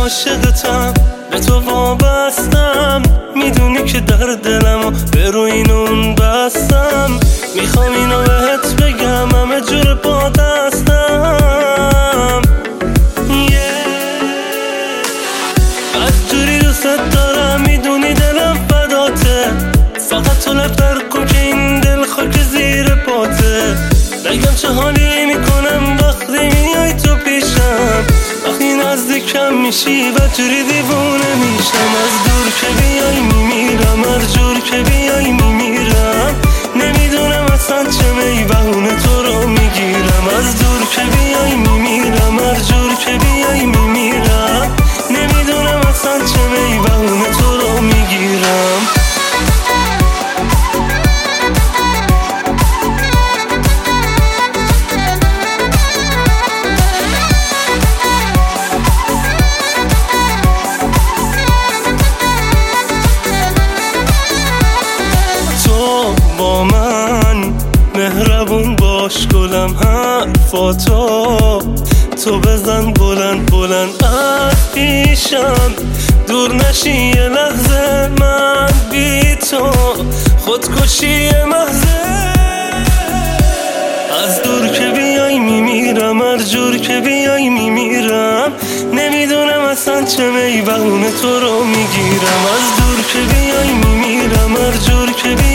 عاشقتم، به تو وابستم، میدونی که در دلمو به روی اینون بستم. میخوام اینو بهت بگم، همه جور با دستم. از جوری دوستت دارم، میدونی دلم فداته. فقط تو لفتر کن که این دل خاک زیر پاته. بگم چه حالی میکنم وقتی میای تو پیشم، وقتی نزدیکم میشی و جوری دیوونه میشم. از دور که بیای میمیرم، هر جور که بیای میمیرم. نمیدونم اصلا چه میبهونه تو رو میگیرم. از دور که بیای میمیرم، هر جور که بیای میمیرم. نمیدونم اصلا چه میبهونه تو رو میگیرم. با من مهربون باش گلم، حرفاتو تو بزن بلند بلند از پیشم. دور نشی یه لحظه من بی تو، خودکشی محضه. از دور که بیای میمیرم، هر جور که بیای میمیرم. نمیدونم اصلا چه میبهونه تو رو میگیرم. از دور که بیای میمیرم، هر جور که بیای